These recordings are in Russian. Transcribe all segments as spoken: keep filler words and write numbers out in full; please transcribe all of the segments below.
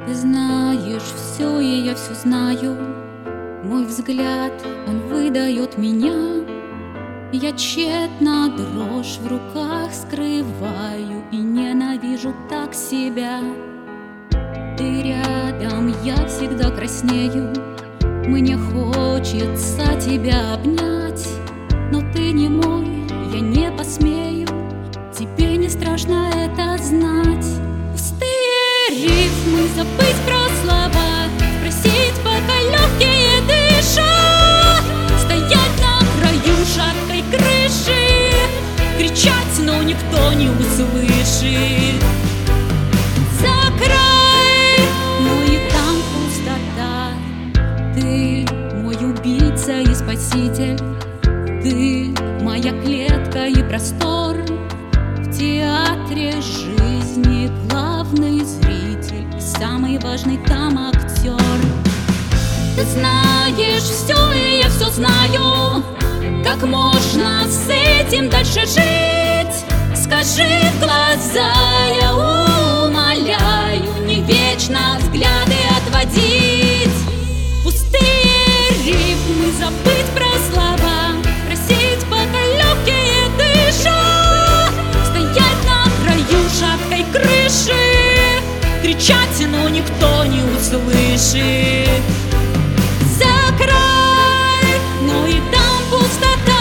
Ты знаешь все, и я все знаю. Мой взгляд, он выдает меня. Я тщетно дрожь в руках скрываю и ненавижу так себя. Ты рядом, я всегда краснею. Мне хочется тебя обнять, но ты не мой, я не посмею. Тебе не страшно это знать. Пустые рифмы, забыть про слова, спросить, пока легкие дышат, стоять на краю шаткой крыши, кричать, но никто не услышит. Закрой, но и там пустота. Ты мой убийца и спаситель. Ты моя клетка и простор. В театре жизни главный зритель, самый важный там актер. Ты знаешь все, и я все знаю. Как можно с этим дальше жить? Скажи в глаза, я умоляю, не вечно взгляды отводить. Пустые рифмы, забыть про слова, просить, пока легкие дышат, стоять на краю шаткой крыши, кричать, но никто не услышит. Закрой, но и там пустота.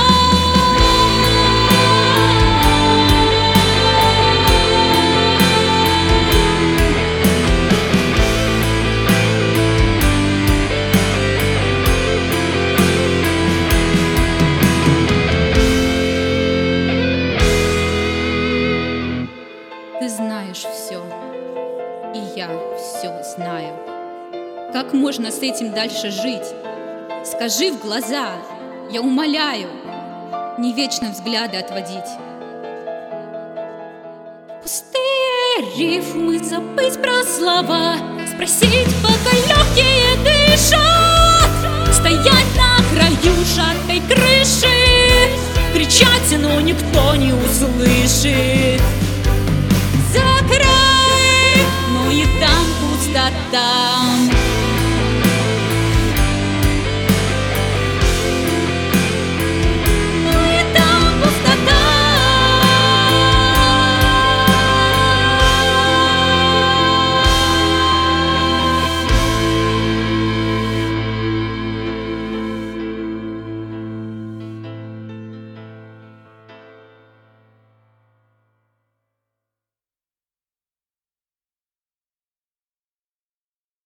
Ты знаешь все, и я все знаю. Как можно с этим дальше жить? Скажи в глаза, я умоляю, не вечно взгляды отводить. Пустые рифмы, забыть про слова, спросить, пока легкие дышат, стоять на краю шаткой крыши, кричать, но никто не услышит.